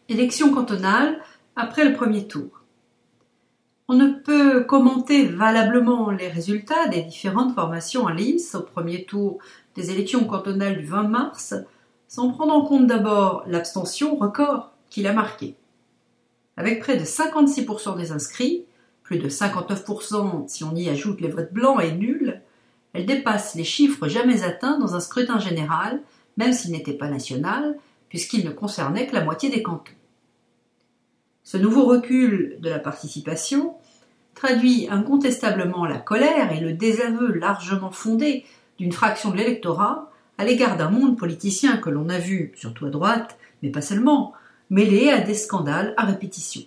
Élection cantonale après le premier tour. On ne peut commenter valablement les résultats des différentes formations en lice au premier tour des élections cantonales du 20 mars sans prendre en compte d'abord l'abstention record qu'il a marqué. Avec près de 56% des inscrits, plus de 59% si on y ajoute les votes blancs et nuls, elle dépasse les chiffres jamais atteints dans un scrutin général, même s'il n'était pas national, puisqu'il ne concernait que la moitié des cantons. Ce nouveau recul de la participation traduit incontestablement la colère et le désaveu largement fondé d'une fraction de l'électorat à l'égard d'un monde politicien que l'on a vu, surtout à droite, mais pas seulement, mêlé à des scandales à répétition.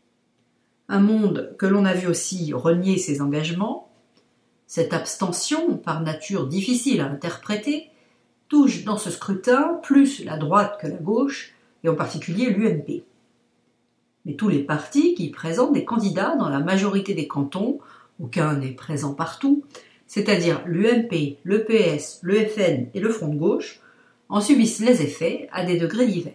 Un monde que l'on a vu aussi renier ses engagements. Cette abstention, par nature difficile à interpréter, touche dans ce scrutin plus la droite que la gauche, et en particulier l'UMP. Mais tous les partis qui présentent des candidats dans la majorité des cantons, aucun n'est présent partout, c'est-à-dire l'UMP, le PS, le FN et le Front de gauche, en subissent les effets à des degrés divers.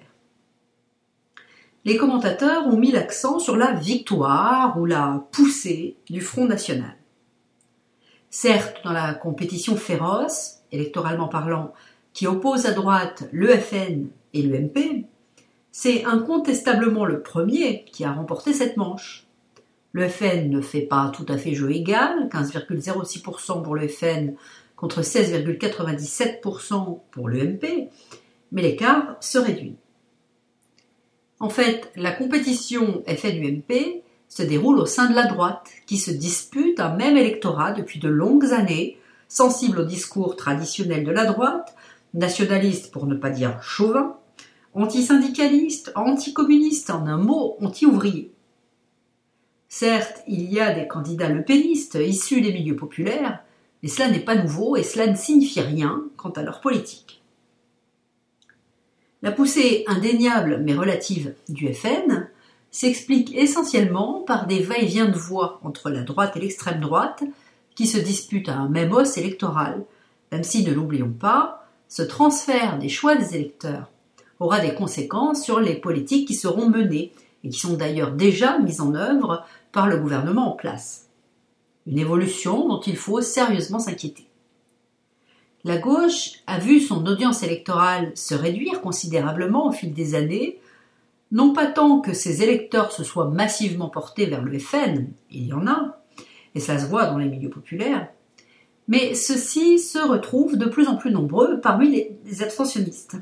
Les commentateurs ont mis l'accent sur la victoire ou la poussée du Front national. Certes, dans la compétition féroce, électoralement parlant, qui oppose à droite le FN et l'UMP, c'est incontestablement le premier qui a remporté cette manche. Le FN ne fait pas tout à fait jeu égal, 15,06% pour le FN contre 16,97% pour l'UMP, mais l'écart se réduit. En fait, la compétition FN-UMP se déroule au sein de la droite, qui se dispute un même électorat depuis de longues années, sensible au discours traditionnel de la droite, nationaliste pour ne pas dire chauvin, antisyndicaliste, anticommuniste, en un mot, anti-ouvrier. Certes, il y a des candidats lepénistes issus des milieux populaires, mais cela n'est pas nouveau et cela ne signifie rien quant à leur politique. La poussée indéniable mais relative du FN s'explique essentiellement par des va-et-vient de voix entre la droite et l'extrême droite qui se disputent à un même os électoral, même si, ne l'oublions pas, ce transfert des choix des électeurs aura des conséquences sur les politiques qui seront menées et qui sont d'ailleurs déjà mises en œuvre par le gouvernement en place. Une évolution dont il faut sérieusement s'inquiéter. La gauche a vu son audience électorale se réduire considérablement au fil des années, non pas tant que ses électeurs se soient massivement portés vers le FN, il y en a, et cela se voit dans les milieux populaires, mais ceux-ci se retrouvent de plus en plus nombreux parmi les abstentionnistes.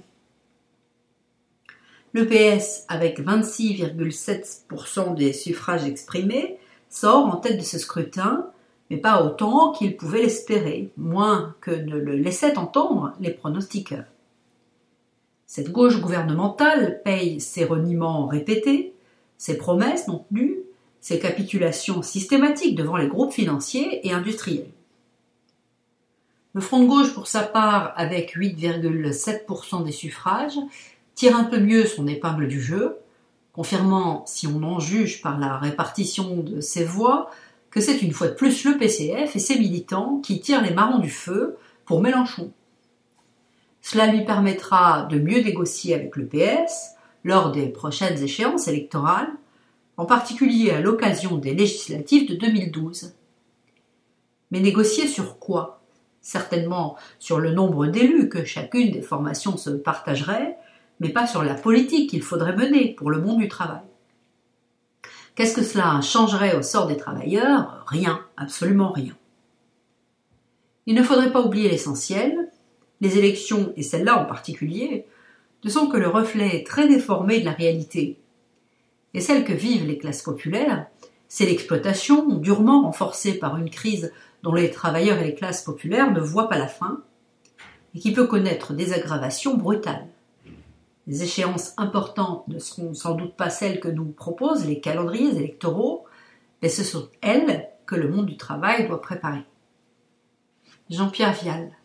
Le PS, avec 26,7% des suffrages exprimés, sort en tête de ce scrutin, mais pas autant qu'il pouvait l'espérer, moins que ne le laissaient entendre les pronostiqueurs. Cette gauche gouvernementale paye ses reniements répétés, ses promesses non tenues, ses capitulations systématiques devant les groupes financiers et industriels. Le Front de gauche, pour sa part, avec 8,7% des suffrages, tire un peu mieux son épingle du jeu, confirmant, si on en juge par la répartition de ses voix, que c'est une fois de plus le PCF et ses militants qui tirent les marrons du feu pour Mélenchon. Cela lui permettra de mieux négocier avec le PS lors des prochaines échéances électorales, en particulier à l'occasion des législatives de 2012. Mais négocier sur quoi ? Certainement sur le nombre d'élus que chacune des formations se partagerait, mais pas sur la politique qu'il faudrait mener pour le monde du travail. Qu'est-ce que cela changerait au sort des travailleurs ? Rien, absolument rien. Il ne faudrait pas oublier l'essentiel, les élections, et celles-là en particulier, ne sont que le reflet très déformé de la réalité. Et celle que vivent les classes populaires, c'est l'exploitation durement renforcée par une crise dont les travailleurs et les classes populaires ne voient pas la fin, et qui peut connaître des aggravations brutales. Les échéances importantes ne seront sans doute pas celles que nous proposent les calendriers électoraux, mais ce sont elles que le monde du travail doit préparer. Jean-Pierre Vial.